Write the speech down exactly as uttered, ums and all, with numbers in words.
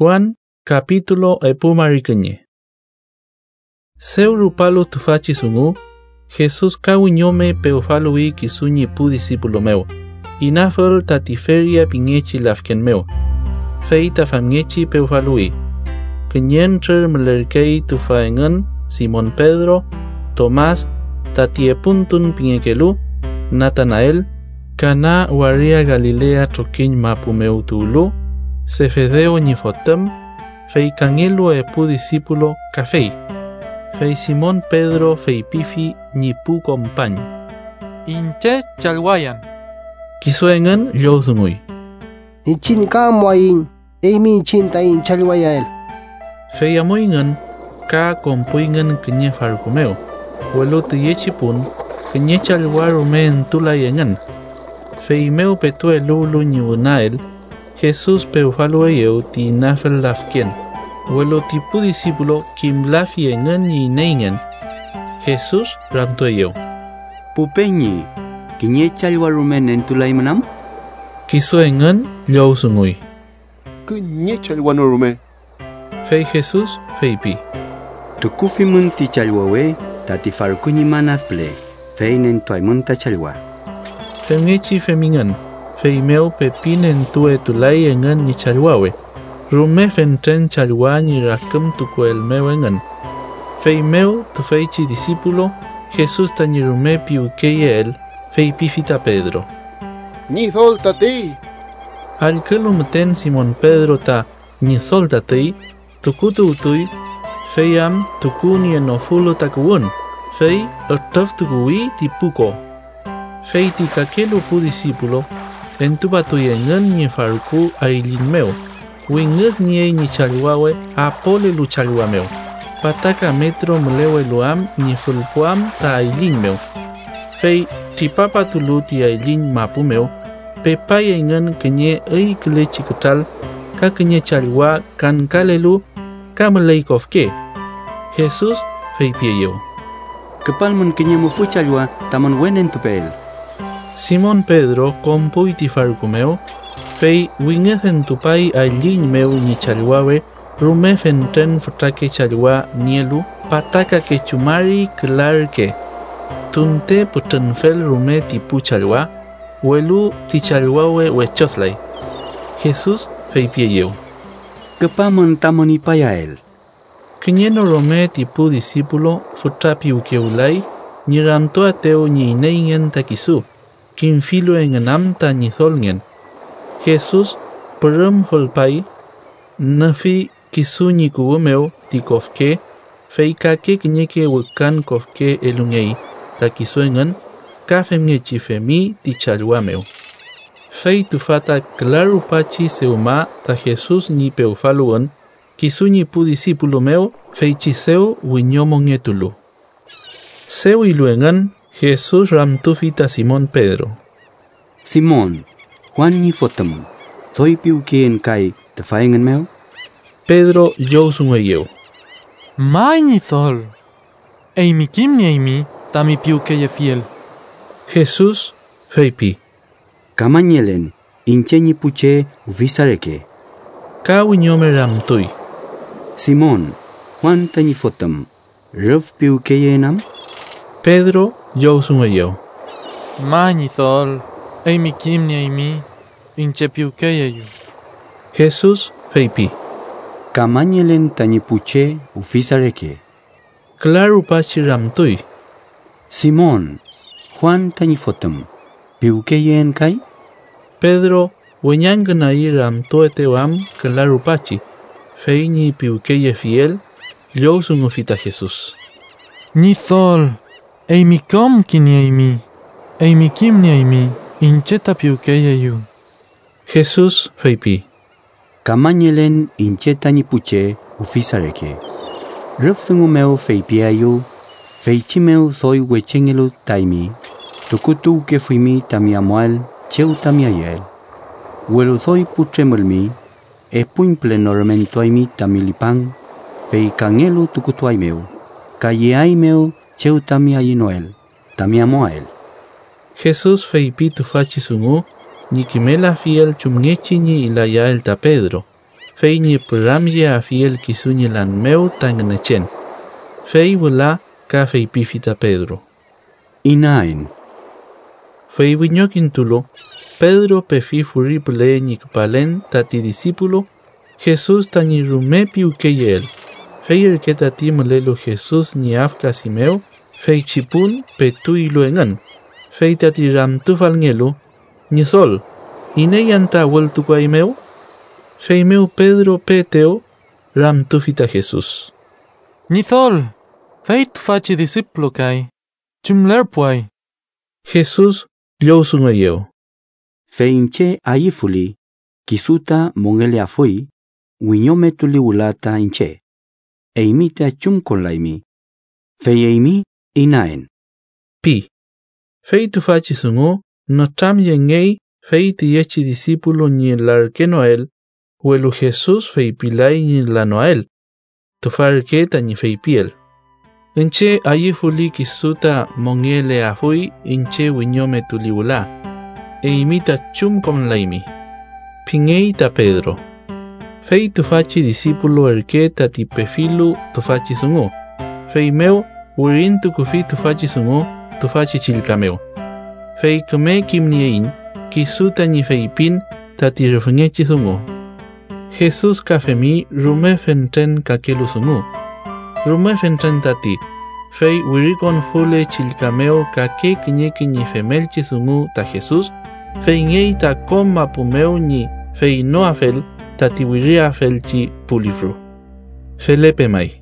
Juan, capítulo epumaricañe. Seuru palo tufachi sungu, Jesús kawiñome peufalui kisuñi pu discípulo meu, inafel tatiferia pingechi lafken meu, feita famngechi peufalui, kenyencher melerkei tufaengen, Simón Pedro, Tomás, tatiepuntun pingekelu, Natanael, Cana waria Galilea troquin mapumeu tulu, Cefedeo Nifotem, fei cangelo e pu discípulo cafei, fei Simón Pedro fei pifi ni pu compañ. Inche chalwayan. Kisuengan llozungui. Inchin kamuain, eimi chintain chalwayael. Fei amoingan, ka compuingan kenye farcumeo, huelo tiyechipun, kenye chalwarumen tulayengan. Fei meu petue lulu niunael, Jesús peufalueu ti nafel lafkien, huelo tipu discípulo kim lafiengan ni neingen. Jesús ramtueu. Pupeñi, kinye chalwarumen en tulaimanam? Kisuengan llozungui. Kinye chalwanurume. Fei Jesús fei pi. Tukufimun ti chalwawe, tati farkuni manas ple, feinen tuaimun ta chalwa. Femngechi femingan, fei meu pepin en tue tulai engan ni chalwawe. Rume fentren chalwa ni rakam tukuel meu engan. Fei meu tu feichi discípulo, Jesús ta ni rume piukeye el, fei pifita Pedro. Ni soltate. Al kelum ten Simón Pedro ta ni soltate, tukutu utui, fei am tukuni en ofulo takuun, fei otof tukui tipuko. Fei ti kakelu pu discípulo, en tu batuyengan ni farku ailin meu, wingeg ni ni chalwawe apole lu chalwa meu. Pataka metro mlewe luam ni fulpuam ta ailin meu. Fei ti papa tulu ti ailin mapu meu, pepayengan kenye ei kle chikutal, ka kenye chalwa kan kalelu, ka mleikofke. Jesús fei pieyeu. Kepal mun kinye mufu chalwa, taman wenen tupel. Simón Pedro compui ti farcumeu, fei wingez en tupai ailin meu ni chalwawe, rume fenten frake chalwa nielu, pataka que chumari clarke. Tunte putenfel rume tipu chalwa, huelu ti chalwawe wechothlai. Jesús fei pieyeu. Kepamun tamoni payael. Kenyeno rome tipu discípulo futrapi ukeulai, ni ramto ateo ni neingen takisu. Kin filo en enamta ni zolngen. Jesús perum folpai, nafi kisuni kuumeu ti kofke, feikake kinyeke wukan kofke elungei, ta kisuengan, kafemnge chifemi ti chalwameu. Fei tufata claru pachi seuma ta Jesús ni peufaluan, kisuni pu discípulo meu, fei chiseu winyomongetulu. Seu iluengan, Jesús ramtufita Simón Pedro. Simón, Juan ni fotem, soy piukien kai te faengan meu? Pedro yosunweyeu. Mai ni thol. Eimi kim ni eimi, tami piukeye fiel. Jesús feipi. Kamanyelen, incheñi puche uvisareke. Kawiñome ramtui. Simón, Juan tani fotem, rev piukeyenam? Pedro yosunweyeu. Mai ni thol. Eimi kim ni eimi, inche piukeye yu. Jesús feipi. Kamanyelen tani puche ufisareke. Claru pachi ramtui. Simón, Juan tani fotem, piukeyen kai? Pedro wenyanganai ramtoete wam claru pachi. Feini piukeye fiel, yosunufita Jesús. Ni thol. Eimi kom ki ni eimi, eimi kim ni eimi, inche ta piukeye yu. Jesús feipi. Kamanyelen inche tani puche ufisareke. Refsungu meu feipiayu, feichimeu soy wechengelu taimi, tukutu que fuimi tami amual, cheu tami ayel. Huelo soy putremulmi, e puimple normentuaimi tamilipan, fei kangelu tukutuaimeu, kayeaimeu, cheu tami ayinoel, tami amuel. Jesús feipi tufachi sungu, ni kimela fiel chumngechi ni ilaya el ta Pedro. fei ni pramye a fiel kisuñi lan meu tanganechen. Fei wala ka fei pifita Pedro. Inaen. Fei wiñokintulo, Pedro pefi furi pule ni kpalen tati discípulo, Jesús tani rume piukeyel. Fei erke tati molelo Jesús ni afka simeo, fei chipun petu iluengan. Fei tati ram tufalngelo, ni sol, ine yanta vueltu kwa imeo? Fei meu Pedro peteo, ram tufita Jesús. Nithol, fei tu faci discípulo kai. Chumler puai. Jesús lyo sungayeo. Feinche aifuli, kisuta mongele afui, wiñome tuli ulata inche. Eimita chum con laimi. Fei eimi inaen. Pi. Fei tu faci sungo, no tam yengei, fei ti yechi discípulo ni larke noel, huelu Jesús fei pilai ni la noel. Tu farketa ni fei piel. Enche ayifuli kisuta mongele afui, inche wiñome tuli ula. E imita chum con laimi. Pingei ta Pedro. Fei tu faci discípulo erketa ti pefilu tu faci sungo. Fei meu, urin tu kufi tu faci sungo, tu faci chilkameo. Fei kame kimniein, kisuta ni fei pin, tati refungechi sungo. Jesús kafemi rume fenten kakelu sungo. Rume fenten tati, fei wirikon fule chilkameo kake kinye kinye femelchi sungo ta Jesús, fei ngei ta koma pumeo ni fei no afel tati wiri afelchi pulifru. Felepe mai.